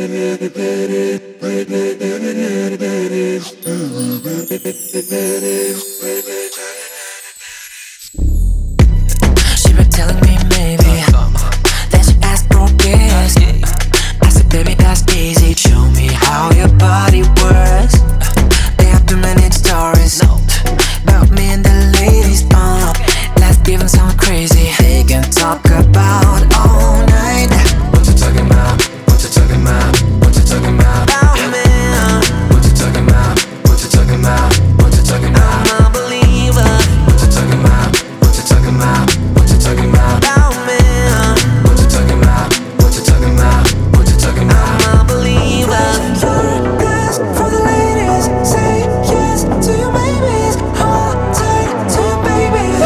She been telling me maybe that she asked for kiss. I said, baby, that's easy. Show me how your body works. They have too many stories about me and the ladies. Let's give them something crazy. They can talk about all night. What you talking about? What you talking about? What you talking about? About me. What you talking about? What you talking about? What you talking about? I'm a believer. What you talking about? What you talking about? What you talking about? About me. What you talking about? What you talking about? What you talking about? I'm a believer. Your glass for the ladies. Say yes to your babies. Hold tight to your babies.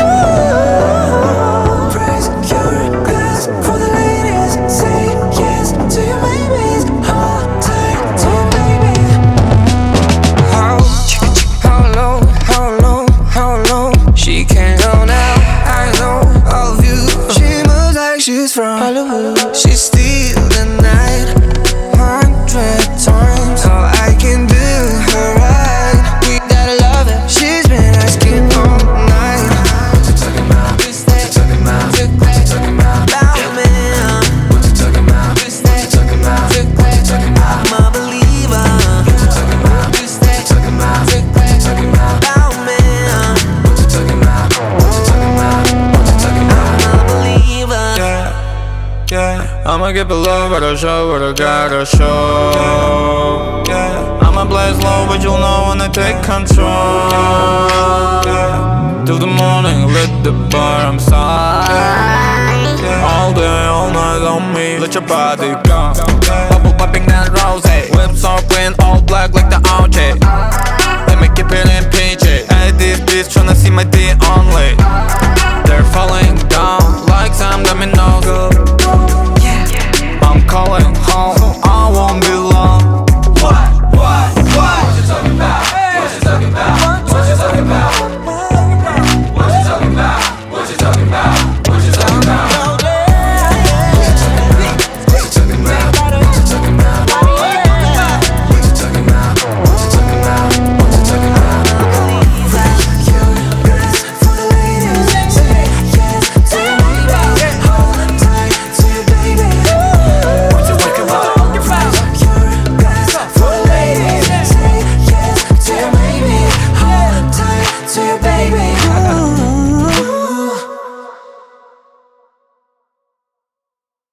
Raise your glass for the ladies. Say yes to your babies. Hold tight to your babies. How long she can't go now? I know all of you. She moves like she's from Hollywood. She steals the night 100 times. All I can do her right. We gotta love her. She's been asking all night. What you talking about? What you talking about? What you talking about? About me. What you talking about? What you talking about? What you talking about? I'm a believer. What you talking about? What you talking about? What you talking about? About me. What you talking about? What you talking about? What you talking about? I'm a believer. Yeah, I'ma give a love what I show, what I gotta show. Yeah, I'ma blaze low, but you'll know when I take control. Yeah, till the morning, lit the bar, I'm side. All day, all night on me, let your body go. Bubble popping that rose, whips are green, all black like the OJ. Let me keep it in PJ. Hey, this bitch tryna see my D only. They're falling down like some dominoes. I'm calling